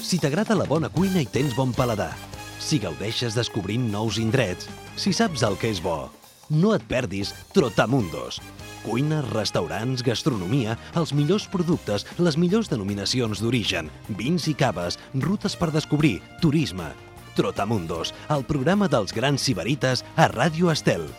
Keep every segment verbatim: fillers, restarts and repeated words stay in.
Si t'agrada la bona cuina i tens bon paladar, si gaudeixes descobrint nous indrets, si saps el que és bo, no et perdis Trotamundos. Cuina, restaurants, gastronomia, els millors productes, les millors denominacions d'origen, vins i caves, rutes per descobrir, turisme. Trotamundos, el programa dels grans sibarites a Ràdio Estel.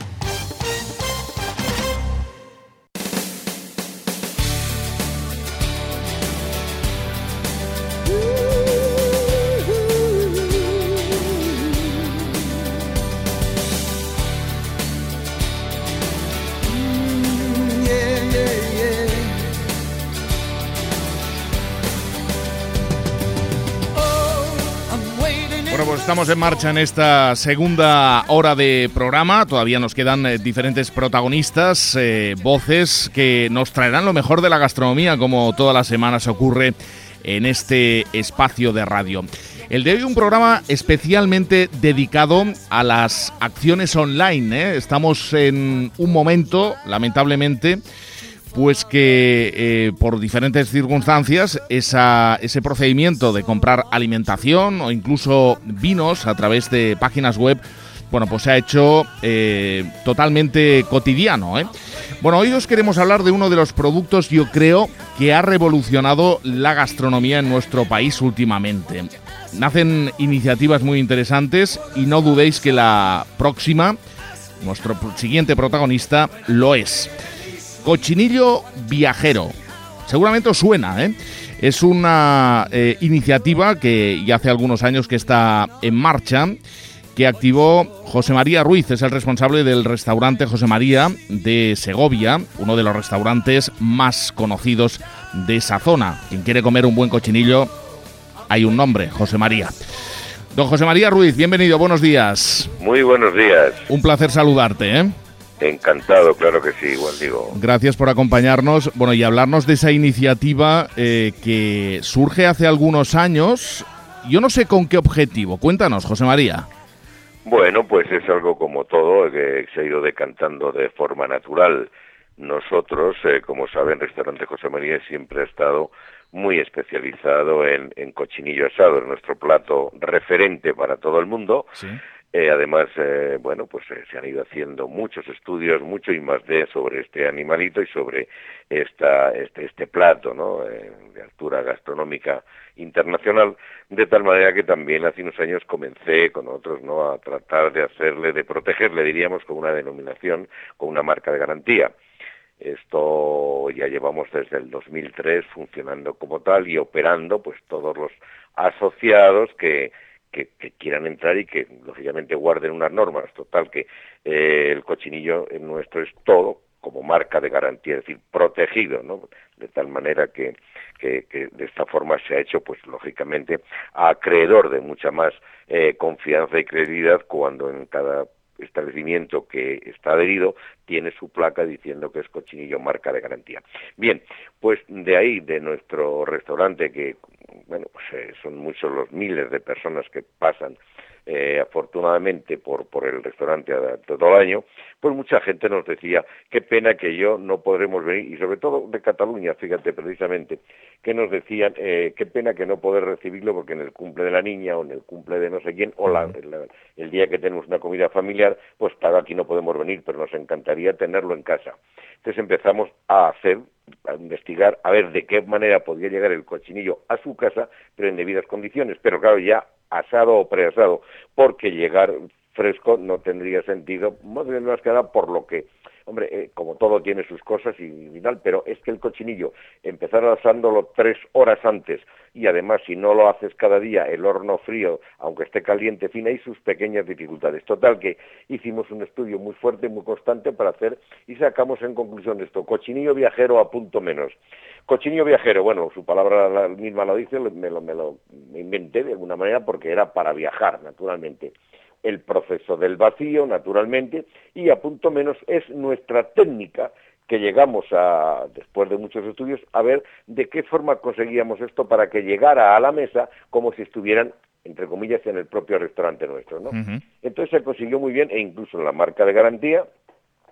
Estamos en marcha en esta segunda hora de programa. Todavía nos quedan eh, diferentes protagonistas, eh, voces que nos traerán lo mejor de la gastronomía, como todas las semanas ocurre en este espacio de radio. El de hoy un programa especialmente dedicado a las acciones online, ¿eh? Estamos en un momento, lamentablemente, pues que eh, por diferentes circunstancias esa, ese procedimiento de comprar alimentación o incluso vinos a través de páginas web, bueno, pues se ha hecho eh, totalmente cotidiano, ¿eh? Bueno, hoy os queremos hablar de uno de los productos, yo creo, que ha revolucionado la gastronomía en nuestro país últimamente. Nacen iniciativas muy interesantes y no dudéis que la próxima, nuestro siguiente protagonista, lo es. Cochinillo viajero. Seguramente os suena, ¿eh? Es una eh, iniciativa que ya hace algunos años que está en marcha, que activó José María Ruiz, es el responsable del restaurante José María de Segovia, uno de los restaurantes más conocidos de esa zona. Quien quiere comer un buen cochinillo, hay un nombre, José María. Don José María Ruiz, bienvenido, buenos días. Muy buenos días. Un placer saludarte, ¿eh? Encantado, claro que sí, igual digo. Gracias por acompañarnos, bueno, y hablarnos de esa iniciativa eh, que surge hace algunos años. Yo no sé con qué objetivo. Cuéntanos, José María. Bueno, pues es algo como todo, que se ha ido decantando de forma natural. Nosotros, eh, como saben, Restaurante José María siempre ha estado muy especializado en, en cochinillo asado, es nuestro plato referente para todo el mundo. Sí. Eh, además, eh, bueno, pues eh, se han ido haciendo muchos estudios, mucho I más D sobre este animalito y sobre esta, este, este plato, ¿no? Eh, de altura gastronómica internacional, de tal manera que también hace unos años comencé con otros, ¿no?, a tratar de hacerle, de protegerle, diríamos, con una denominación, con una marca de garantía. Esto ya llevamos desde el dos mil tres funcionando como tal y operando, pues todos los asociados que Que, que quieran entrar y que lógicamente guarden unas normas. Total que eh, el cochinillo nuestro es todo como marca de garantía, es decir, protegido, ¿no? De tal manera que, que, que de esta forma se ha hecho, pues lógicamente, acreedor de mucha más eh, confianza y credibilidad cuando en cada establecimiento que está adherido tiene su placa diciendo que es cochinillo marca de garantía. Bien, pues de ahí, de nuestro restaurante, que bueno, pues eh, son muchos los miles de personas que pasan eh, afortunadamente por, por el restaurante todo el año, pues mucha gente nos decía, qué pena que yo no podremos venir, y sobre todo de Cataluña, fíjate, precisamente, que nos decían, eh, qué pena que no poder recibirlo porque en el cumple de la niña o en el cumple de no sé quién, o la, la, el día que tenemos una comida familiar, pues claro, aquí no podemos venir, pero nos encantaría tenerlo en casa. Entonces empezamos a hacer, a investigar, a ver de qué manera podía llegar el cochinillo a su casa, pero en debidas condiciones, pero claro, ya asado o preasado, porque llegar fresco no tendría sentido, más que nada por lo que, hombre, eh, como todo tiene sus cosas y, y tal, pero es que el cochinillo, empezar asándolo tres horas antes, y además si no lo haces cada día, el horno frío, aunque esté caliente, fin, hay sus pequeñas dificultades. Total que hicimos un estudio muy fuerte, muy constante para hacer, y sacamos en conclusión esto, cochinillo viajero a punto menos. Cochinillo viajero, bueno, su palabra la misma lo dice, me lo, me lo me inventé de alguna manera porque era para viajar, naturalmente. El proceso del vacío, naturalmente, y a punto menos es nuestra técnica que llegamos a, después de muchos estudios, a ver de qué forma conseguíamos esto para que llegara a la mesa como si estuvieran, entre comillas, en el propio restaurante nuestro, ¿no? Uh-huh. Entonces se consiguió muy bien, e incluso en la marca de garantía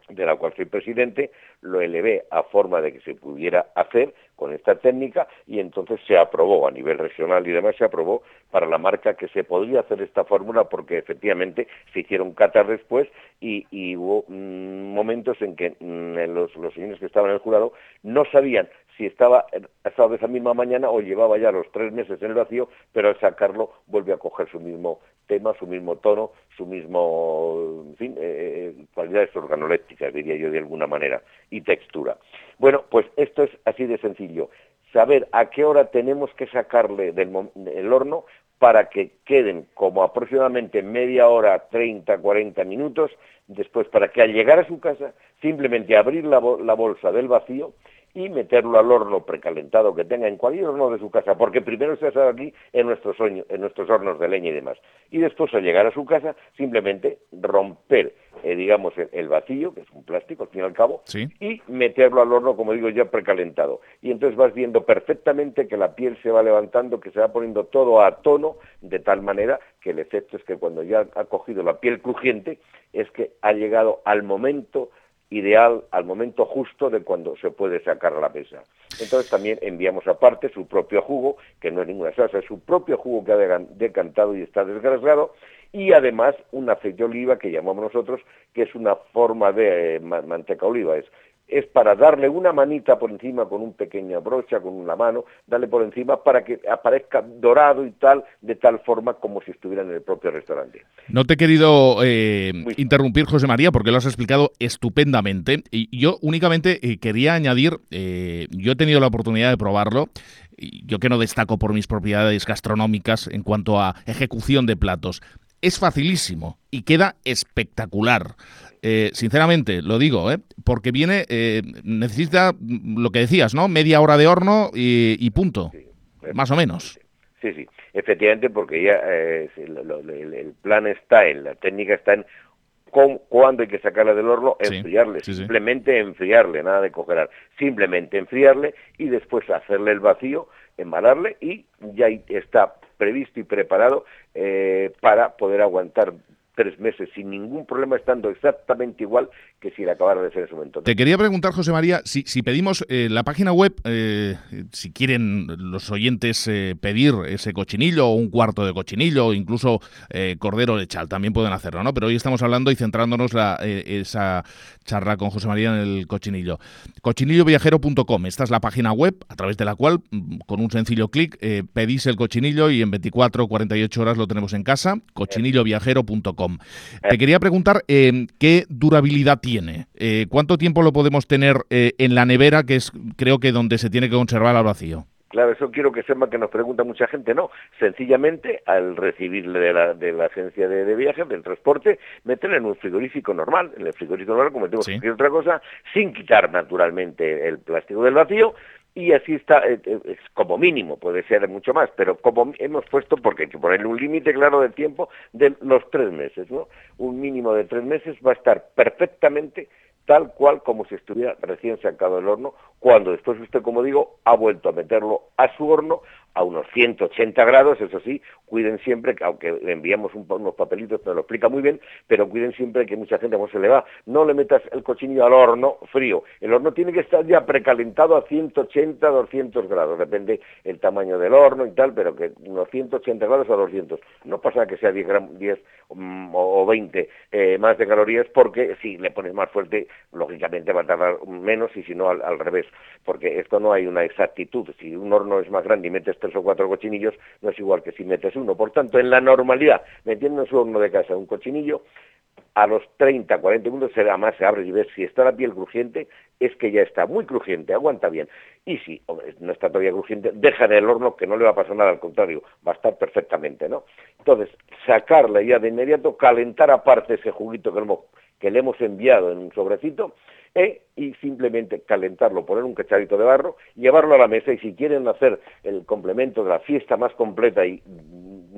de la cual soy presidente, lo elevé a forma de que se pudiera hacer con esta técnica y entonces se aprobó a nivel regional y demás, se aprobó para la marca que se podría hacer esta fórmula porque efectivamente se hicieron catas después y, y hubo mmm, momentos en que mmm, los, los señores que estaban en el jurado no sabían si estaba estado esa misma mañana o llevaba ya los tres meses en el vacío, pero al sacarlo vuelve a coger su mismo tema, su mismo tono, su mismo, en fin, eh, cualidades organolépticas, diría yo de alguna manera, y textura. Bueno, pues esto es así de sencillo. Saber a qué hora tenemos que sacarle del, del horno para que queden como aproximadamente media hora, treinta, cuarenta minutos, después para que al llegar a su casa simplemente abrir la, la bolsa del vacío y meterlo al horno precalentado que tenga en cualquier horno de su casa, porque primero se hace aquí en nuestros, en nuestros hornos de leña y demás. Y después, al llegar a su casa, simplemente romper, eh, digamos, el, el vacío, que es un plástico al fin y al cabo, ¿sí? Y meterlo al horno, como digo, ya precalentado. Y entonces vas viendo perfectamente que la piel se va levantando, que se va poniendo todo a tono, de tal manera que el efecto es que cuando ya ha cogido la piel crujiente, es que ha llegado al momento ideal, al momento justo de cuando se puede sacar a la mesa. Entonces también enviamos aparte su propio jugo, que no es ninguna salsa, es su propio jugo que ha decantado y está desgrasado, y además un aceite de oliva que llamamos nosotros, que es una forma de eh, manteca oliva, es es para darle una manita por encima con un pequeña brocha, con una mano, darle por encima para que aparezca dorado y tal, de tal forma como si estuviera en el propio restaurante. No te he querido eh, interrumpir, José María, porque lo has explicado estupendamente. Y yo únicamente eh, quería añadir, eh, yo he tenido la oportunidad de probarlo, yo que no destaco por mis propiedades gastronómicas en cuanto a ejecución de platos. Es facilísimo y queda espectacular. Eh, sinceramente, lo digo, ¿eh? Porque viene, eh, necesita lo que decías, ¿no? Media hora de horno y, y punto, sí, más o menos. Sí, sí, efectivamente, porque ya eh, lo, lo, el, el plan está en, la técnica está en con, cuándo hay que sacarla del horno, enfriarle, sí, sí, simplemente sí. enfriarle, nada de congelar, simplemente enfriarle y después hacerle el vacío, embalarle y ya está previsto y preparado eh, para poder aguantar tres meses sin ningún problema, estando exactamente igual que si la acabara de hacer en ese momento. Te quería preguntar, José María, si, si pedimos eh, la página web, eh, si quieren los oyentes eh, pedir ese cochinillo o un cuarto de cochinillo o incluso eh, cordero lechal, también pueden hacerlo, ¿no? Pero hoy estamos hablando y centrándonos la, eh, esa charla con José María en el cochinillo. cochinillo viajero punto com, esta es la página web a través de la cual, con un sencillo clic, eh, pedís el cochinillo y en veinticuatro o cuarenta y ocho horas lo tenemos en casa, cochinillo viajero punto com. Te quería preguntar eh, qué durabilidad tiene, eh, cuánto tiempo lo podemos tener eh, en la nevera, que es creo que donde se tiene que conservar al vacío. Claro, eso quiero que sepa que nos pregunta mucha gente, no, sencillamente al recibirle de la, de la agencia de, de viajes, del transporte, meterle en un frigorífico normal, en el frigorífico normal como metemos ¿sí? cualquier otra cosa, sin quitar naturalmente el plástico del vacío. Y así está, eh, eh, como mínimo, puede ser mucho más, pero como hemos puesto, porque hay que ponerle un límite claro de tiempo de los tres meses, ¿no? Un mínimo de tres meses va a estar perfectamente tal cual como si estuviera recién sacado del horno, cuando después usted, como digo, ha vuelto a meterlo a su horno a unos ciento ochenta grados, eso sí, cuiden siempre, que aunque le enviamos un, unos papelitos, nos lo explica muy bien, pero cuiden siempre que mucha gente, como se le va, no le metas el cochinillo al horno frío, el horno tiene que estar ya precalentado a ciento ochenta, doscientos grados, depende el tamaño del horno y tal, pero que unos ciento ochenta grados a doscientos, no pasa que sea diez, diez um, o veinte eh, más de calorías, porque si le pones más fuerte, lógicamente va a tardar menos y si no al, al revés, porque esto no hay una exactitud, si un horno es más grande y metes tres o cuatro cochinillos, no es igual que si metes uno. Por tanto, en la normalidad, metiendo en su horno de casa un cochinillo, a los treinta, cuarenta minutos se, además se abre y ves si está la piel crujiente, es que ya está muy crujiente, aguanta bien. Y si hombre, no está todavía crujiente, deja en el horno que no le va a pasar nada, al contrario, va a estar perfectamente, ¿no? Entonces, sacarla ya de inmediato, calentar aparte ese juguito que, hemos, que le hemos enviado en un sobrecito, eh, y simplemente calentarlo, poner un cacharrito de barro, llevarlo a la mesa y si quieren hacer el complemento de la fiesta más completa y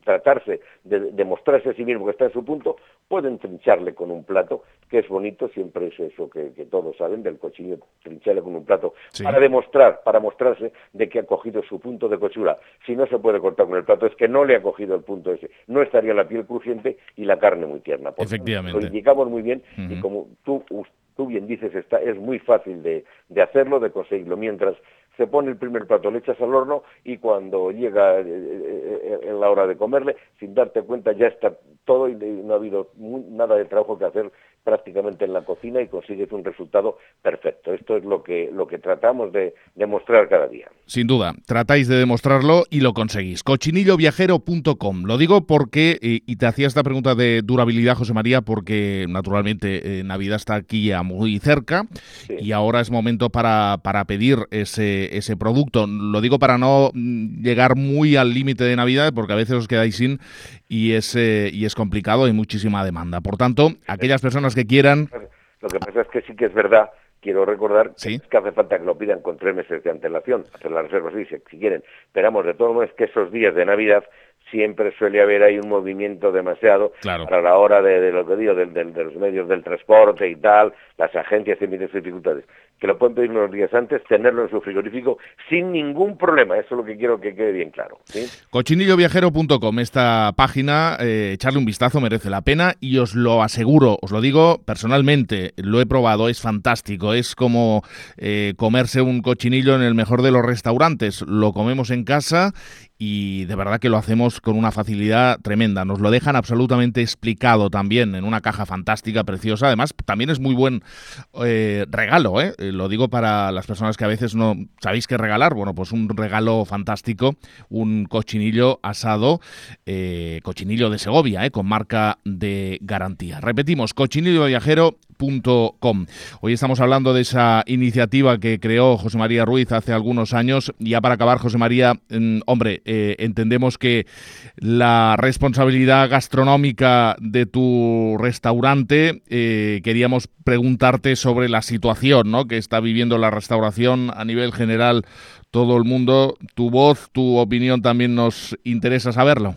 tratarse de demostrarse a sí mismo que está en su punto, pueden trincharle con un plato, que es bonito, siempre es eso que, que todos saben del cochinillo, trincharle con un plato, sí, para demostrar, para mostrarse de que ha cogido su punto de cochura. Si no se puede cortar con el plato, es que no le ha cogido el punto ese, no estaría la piel crujiente y la carne muy tierna. Por Efectivamente. Lo indicamos muy bien, uh-huh. Y como tú, tú bien dices, está, es muy fácil de, de hacerlo, de conseguirlo, mientras se pone el primer plato, le echas al horno y cuando llega eh, en la hora de comerle, sin darte cuenta ya está todo y no ha habido muy, nada de trabajo que hacer prácticamente en la cocina y consigues un resultado perfecto. Esto es lo que, lo que tratamos de demostrar cada día. Sin duda, tratáis de demostrarlo y lo conseguís. cochinillo viajero punto com. Lo digo porque, eh, y te hacía esta pregunta de durabilidad, José María, porque naturalmente eh, Navidad está aquí ya muy cerca, sí, y ahora es momento para, para pedir ese, ese producto. Lo digo para no llegar muy al límite de Navidad, porque a veces os quedáis sin y es, eh, y es complicado, hay muchísima demanda. Por tanto, aquellas personas que quieran... Lo que pasa es que sí que es verdad, quiero recordar, ¿sí?, que hace falta que lo pidan con tres meses de antelación, hacer las reservas, sí, si quieren. Esperamos de todos modos que esos días de Navidad siempre suele haber ahí un movimiento demasiado, claro, para la hora de, de lo que digo, de, de, de los medios del transporte y tal, las agencias tienen dificultades, que lo pueden pedir unos días antes, tenerlo en su frigorífico sin ningún problema. Eso es lo que quiero que quede bien claro, ¿sí? cochinillo viajero punto com, esta página, eh, echarle un vistazo, merece la pena y os lo aseguro, os lo digo personalmente, lo he probado, es fantástico, es como eh, comerse un cochinillo en el mejor de los restaurantes, lo comemos en casa y de verdad que lo hacemos con una facilidad tremenda. Nos lo dejan absolutamente explicado también en una caja fantástica, preciosa. Además, también es muy buen eh, regalo, ¿eh? Lo digo para las personas que a veces no sabéis qué regalar. Bueno, pues un regalo fantástico, un cochinillo asado, eh, cochinillo de Segovia, ¿eh? Con marca de garantía. Repetimos, cochinillo viajero punto com. Hoy estamos hablando de esa iniciativa que creó José María Ruiz hace algunos años. Y ya para acabar, José María, mmm, hombre, eh, entendemos que la responsabilidad gastronómica de tu restaurante, eh, queríamos preguntarte sobre la situación, ¿no?, que está viviendo la restauración a nivel general todo el mundo. Tu voz, tu opinión también nos interesa saberlo.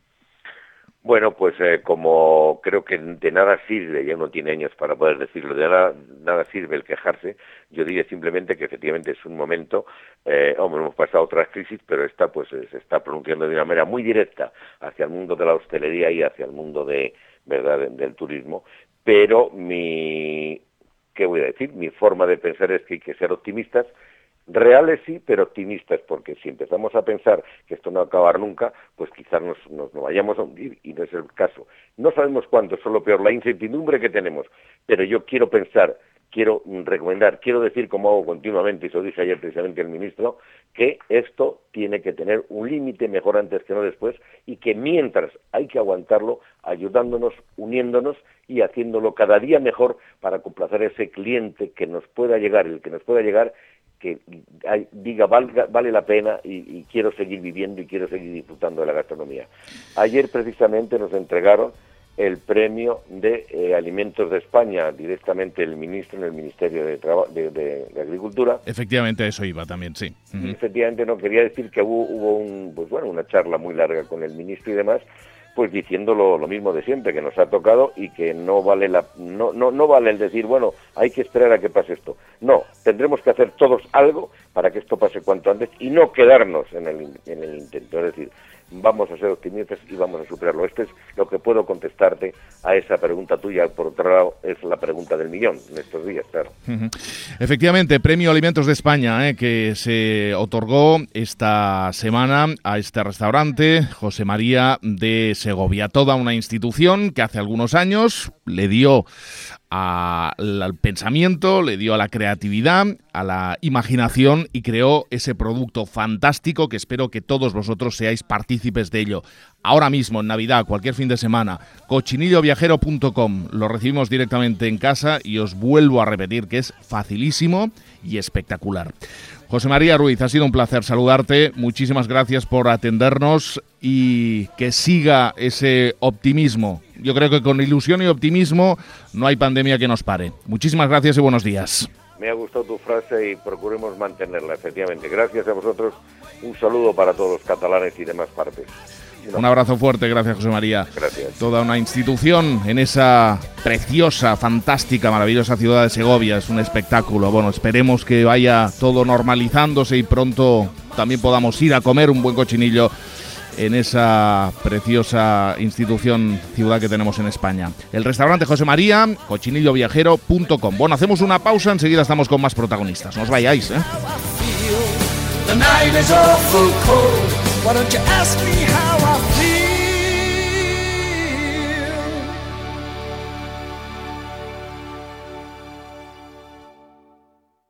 Bueno, pues eh, como creo que de nada sirve, ya uno tiene años para poder decirlo, de nada, nada sirve el quejarse, yo diría simplemente que efectivamente es un momento, eh, hombre, hemos pasado otras crisis, pero esta pues se está pronunciando de una manera muy directa hacia el mundo de la hostelería y hacia el mundo de, ¿verdad?, de, del turismo, pero mi, ¿qué voy a decir? Mi forma de pensar es que hay que ser optimistas, reales sí, pero optimistas, porque si empezamos a pensar que esto no va a acabar nunca, pues quizás nos, nos, nos vayamos a hundir, y no es el caso. No sabemos cuánto, es lo peor, la incertidumbre que tenemos, pero yo quiero pensar, quiero recomendar, quiero decir, como hago continuamente, y eso dije ayer precisamente el ministro, que esto tiene que tener un límite, mejor antes que no después, y que mientras hay que aguantarlo, ayudándonos, uniéndonos y haciéndolo cada día mejor para complacer a ese cliente que nos pueda llegar, el que nos pueda llegar, que diga valga, vale la pena y, y quiero seguir viviendo y quiero seguir disfrutando de la gastronomía. Ayer precisamente nos entregaron el premio de eh, Alimentos de España, directamente el ministro en el Ministerio de, Traba- de, de, de Agricultura. Efectivamente, eso iba también, sí. Uh-huh. Y efectivamente no quería decir que hubo, hubo un, pues bueno, una charla muy larga con el ministro y demás, pues diciendo lo, lo mismo de siempre, que nos ha tocado y que no vale la no, no, no vale el decir, bueno, hay que esperar a que pase esto. No, tendremos que hacer todos algo para que esto pase cuanto antes y no quedarnos en el, en el intento. Es decir, vamos a ser optimistas y vamos a superarlo. Esto es lo que puedo contestarte a esa pregunta tuya. Por otro lado, es la pregunta del millón en estos días, claro. Uh-huh. Efectivamente, Premio Alimentos de España, eh, que se otorgó esta semana a este restaurante, José María de Segovia. Toda una institución que hace algunos años le dio a, al pensamiento, le dio a la creatividad, a la imaginación y creó ese producto fantástico que espero que todos vosotros seáis partícipes de ello. Ahora mismo, en Navidad, cualquier fin de semana, cochinillo viajero punto com. Lo recibimos directamente en casa y os vuelvo a repetir que es facilísimo y espectacular. José María Ruiz, ha sido un placer saludarte. Muchísimas gracias por atendernos y que siga ese optimismo. Yo creo que con ilusión y optimismo no hay pandemia que nos pare. Muchísimas gracias y buenos días. Me ha gustado tu frase y procuremos mantenerla, efectivamente. Gracias a vosotros. Un saludo para todos los catalanes y demás partes. Un abrazo fuerte, gracias José María. Gracias. Toda una institución en esa preciosa, fantástica, maravillosa ciudad de Segovia. Es un espectáculo. Bueno, esperemos que vaya todo normalizándose y pronto también podamos ir a comer un buen cochinillo en esa preciosa institución, ciudad que tenemos en España. El restaurante José María, cochinillo viajero punto com. Bueno, hacemos una pausa, enseguida estamos con más protagonistas. No os vayáis, ¿eh? The night is awful cold. Why don't you ask me how I feel?